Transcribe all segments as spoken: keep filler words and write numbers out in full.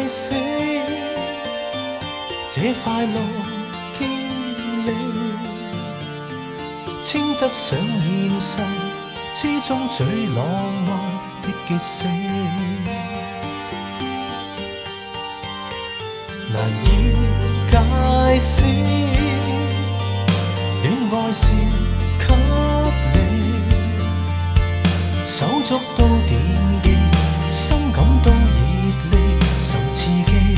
死，这快乐经历，稱得上現實之中最浪漫的結死，難以解釋，戀愛是給你手觸到電極，心感到熱力受刺激，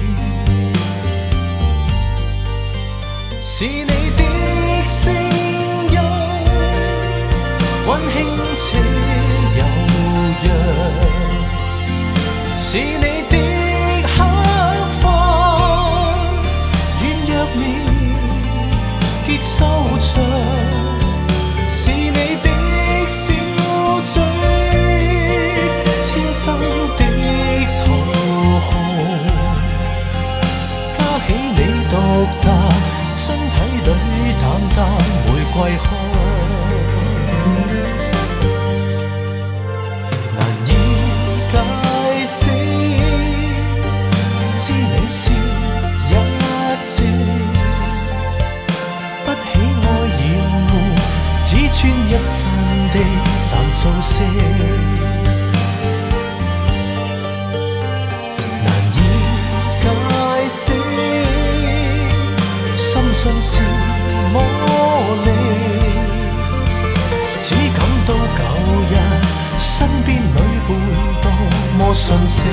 是你的聲音溫馨且悠揚，是你的刻放軟弱面結收場，是你的小嘴天生的桃紅，加起你獨特身體裏淡淡玫瑰香，難以解釋，知你是一隻不喜愛厭惡，只專一身的三素色，難以解釋，深信是魔力，只感到舊日身邊女伴多麼遜色，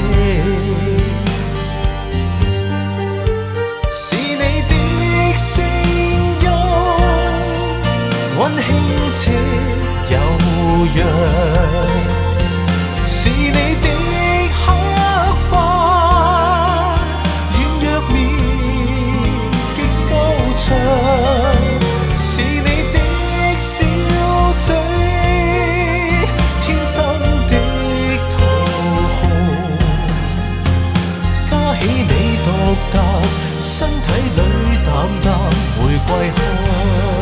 是你的聲音溫馨且悠揚，是你的刻花軟弱面極收場，是你的小嘴天生的桃紅，加起你獨特身體裏淡淡玫瑰香，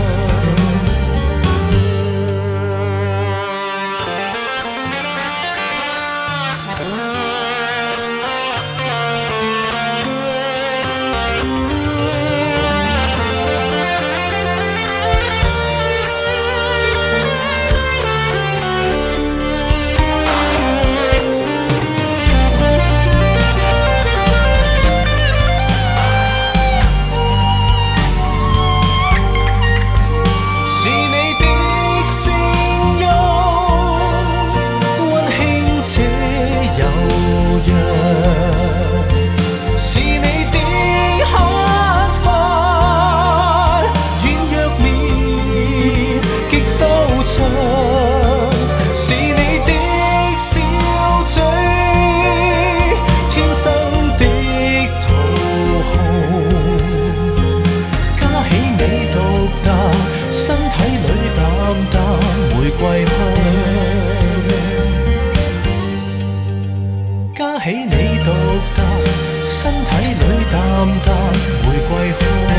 加起你獨特身體裏淡淡玫瑰香，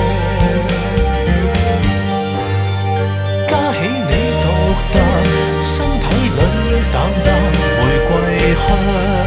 加起你獨特身體裏淡淡玫瑰香。